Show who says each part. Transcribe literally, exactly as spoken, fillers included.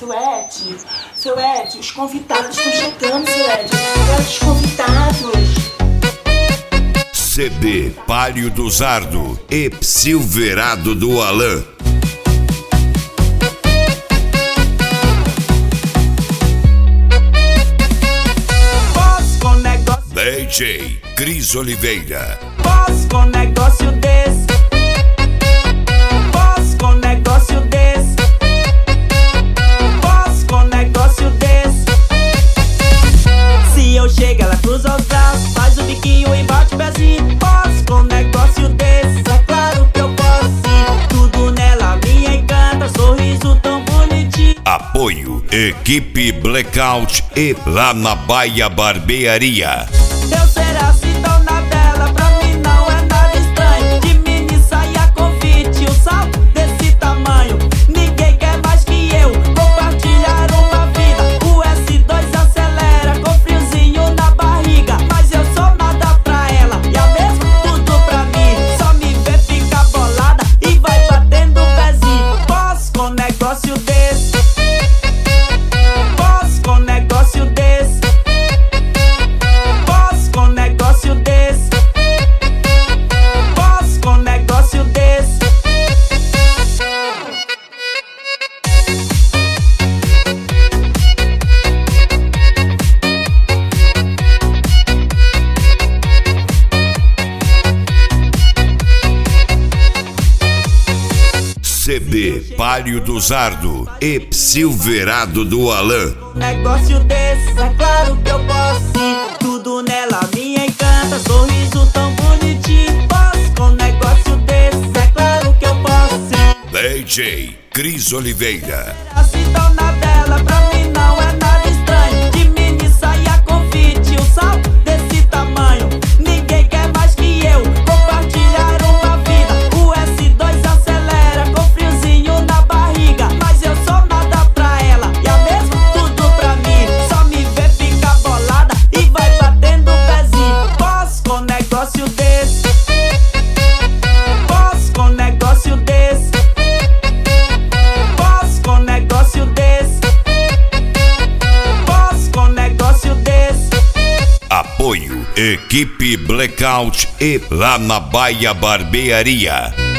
Speaker 1: Seu Ed, seu Ed, os convidados estão chegando, seu Ed. Quero os convidados.
Speaker 2: C D Palio do Zardo e Silverado do Alan. D J Cris Oliveira.
Speaker 3: Posso com negócio desse? Posso com negócio desse? Posso com negócio desse? Se eu chego, ela cruza os braços, faz o biquinho e bate o pezinho. Posso com negócio desse? É claro que eu posso sim. Tudo nela me encanta, sorriso tão bonitinho.
Speaker 2: Apoio Equipe Blackout e Lá na Baia Barbearia.
Speaker 3: Eu ser assim tão na dela, pra mim não é nada estranho. De mini saia convite, o sal desse tamanho. Ninguém quer mais que eu compartilhar uma vida. O S dois acelera com friozinho na barriga. Mas eu sou nada pra ela, e a mesmo tudo pra mim. Só me vê ficar bolada e vai batendo o pezinho. Posso com negócio desse? Posso com negócio desse? Com negócio desse, posso com negócio desse.
Speaker 2: C D Palio do Zardo e Silverado do Alan.
Speaker 3: Negócio desse, é claro que eu posso sim. Tudo nela me encanta, sorriso tão bonitinho. Posso com negócio desse, é claro que eu posso sim.
Speaker 2: D J Cris Oliveira.
Speaker 3: Assim tão na dela, pra mim não é nada estranho. De mini saia convite, o sal desse tamanho. Ninguém quer mais que eu compartilhar uma vida. O S dois acelera com friozinho na barriga. Mas eu sou nada pra ela, e a mesmo tudo pra mim. Só me vê ficar bolada e vai batendo o pezinho. Posso com negócio desse? Posso com negócio desse? Posso com negócio desse? Posso com negócio desse?
Speaker 2: Apoio Equipe Blackout e Lá na Baia Barbearia.